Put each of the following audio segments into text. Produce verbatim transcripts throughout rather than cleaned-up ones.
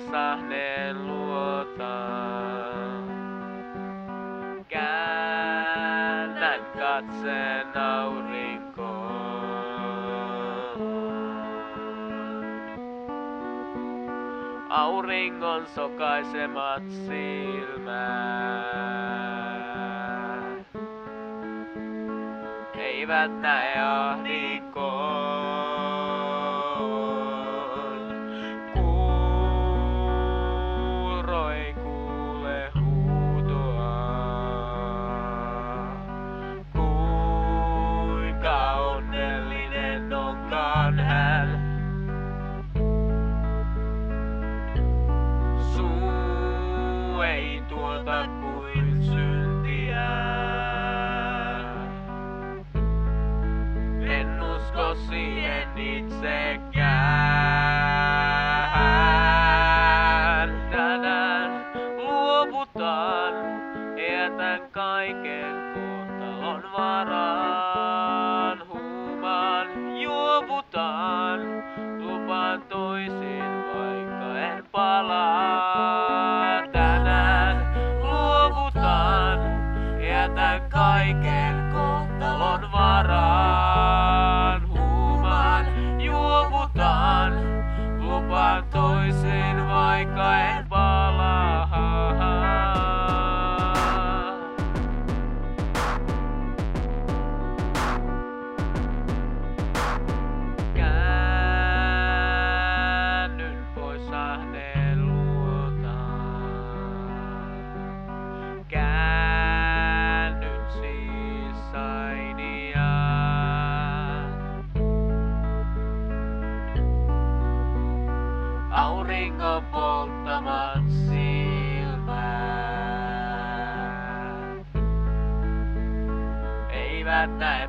poissahneen luota. Käännän katseen aurinkoon. Auringon sokaisemat silmät eivät näe ahdinkoon. Kuuro ei kuule huutoa. Kuinka onnellinen onkaan hän. Suu ei tuota kuin syntiä. En usko siihen itsekään. Tänään luovutaan, jätän kaiken kohtalon varaan. Huumaan juovutaan, lupaan toisin vaikka en palaa. Tänään luovutaan, jätän kaiken kohtalon varaan. Huumaan juovutaan, lupaan toisin vaikka en palaa. Käännyn poissahneen luota. Käännyn sisaini. Auringon polttamat silmät eivät näe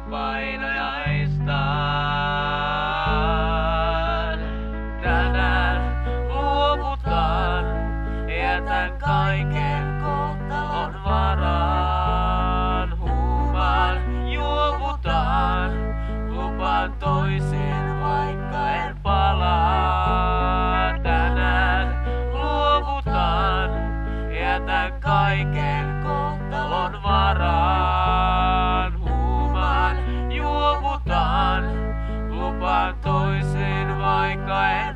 painajaistaan. Tänään luovutaan, jätän kaiken kohtalon varaan. Huumaan juovutaan, lupaan toisin vaikka en palaa. Tänään luovutaan, jätän kaiken kohtalon varaan. Huumaan juovutaan, lupaan toisin vaikka en